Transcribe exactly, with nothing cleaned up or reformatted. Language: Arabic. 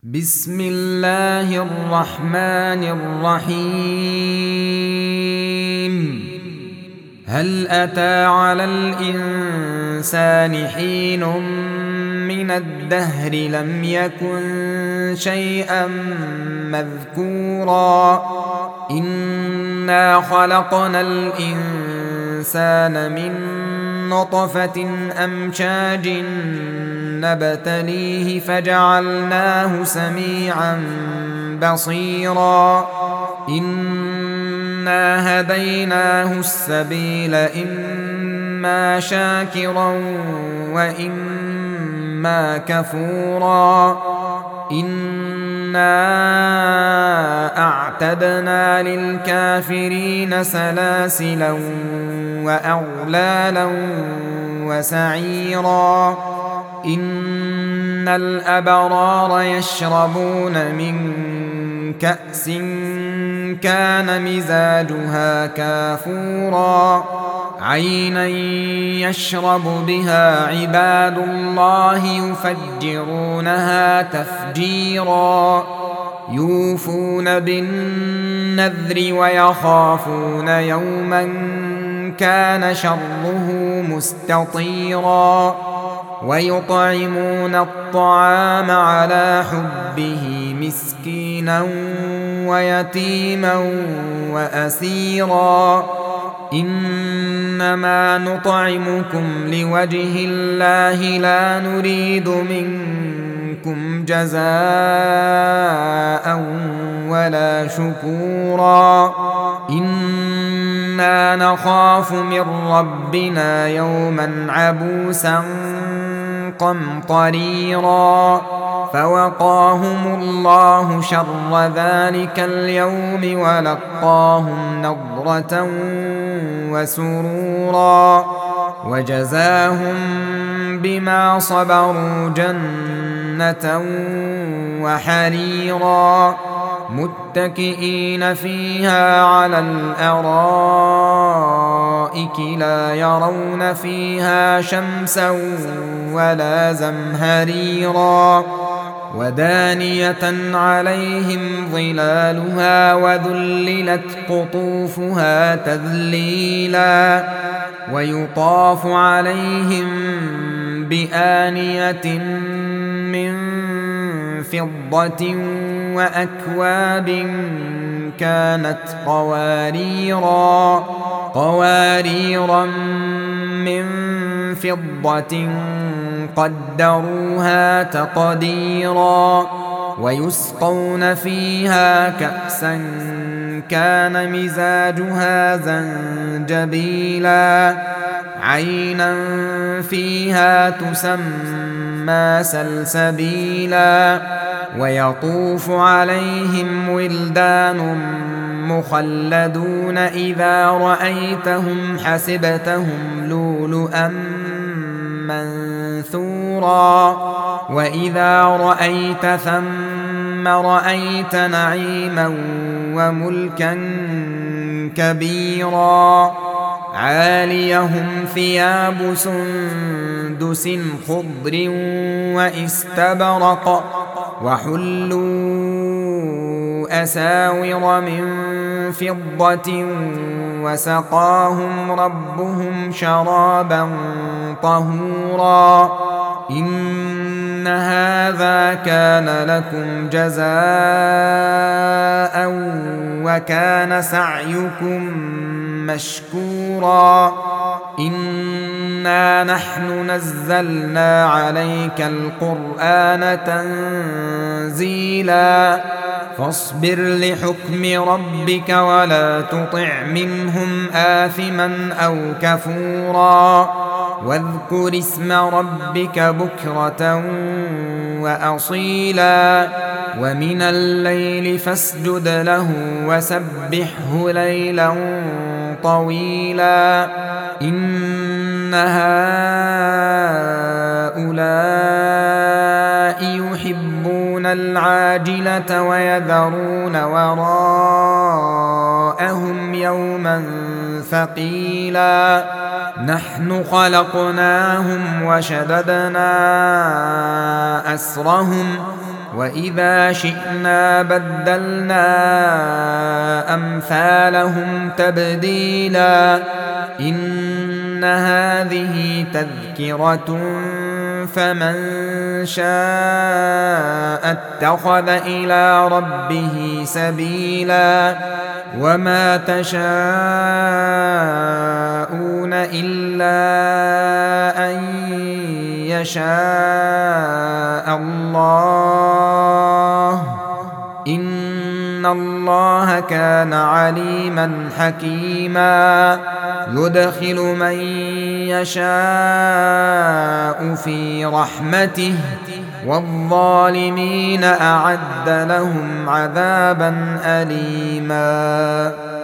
بسم الله الرحمن الرحيم. هل أتى على الإنسان حين من الدهر لم يكن شيئا مذكورا إنا خلقنا الإنسان من نطفة أمشاج نبتليه فجعلناه سميعا بصيرا إنا هديناه السبيل إما شاكرا وإما كفورا إنا أعتدنا للكافرين سلاسلا وأغلالا وسعيرا إن الأبرار يشربون من كأس كان مزاجها كافورا عينا يشرب بها عباد الله يفجرونها تفجيرا يوفون بالنذر ويخافون يوما كان شره مستطيرا ويطعمون الطعام على حبه مسكينا ويتيما وأسيرا إنما نطعمكم لوجه الله لا نريد منكم جزاء ولا شكورا إنا نخاف من ربنا يوما عبوسا قمطريرا فوقاهم الله شر ذلك اليوم ولقاهم نضرة وسرورا وجزاهم بما صبروا جنة وحريرا متكئين فيها على الأرائك لا يرون فيها شمسا ولا زمهريرا ودانية عليهم ظلالها وذللت قطوفها تذليلا ويطاف عليهم بآنية من فضة وأكواب كانت قواريرا قواريرا من فضة قدروها تقديرا ويسقون فيها كأسا كان مزاجها زنجبيلا عينا فيها تسمى سلسبيلا ويطوف عليهم ولدان مخلدون إذا رأيتهم حسبتهم لؤلؤا منثورا وإذا رأيت ثم رأيت نعيما وملكا كبيرا عاليهم ثياب سندس خضر واستبرق وحلوا أساور من فضة وسقاهم ربهم شرابا طهورا إن هذا كان لكم جزاء وكان سعيكم مشكورا إنا نحن نزلنا عليك القرآن تنزيلا فاصبر لحكم ربك ولا تطع منهم آثما أو كفورا واذكر اسم ربك بكرة وأصيلا ومن الليل فاسجد له وسبحه ليلا طويلا إن هؤلاء يحبون العاجلة ويذرون وراءهم يوما ثقيلا نحن خلقناهم وشددنا أسرهم وإذا شئنا بدلنا أمثالهم تبديلا إن هذه تذكرة فمن شاء اتخذ إلى ربه سبيلا وما تشاءون إلا أن يشاء الله إن الله كان عليما حكيما يدخل من يشاء في رحمته والظالمين أعد لهم عذابا أليما.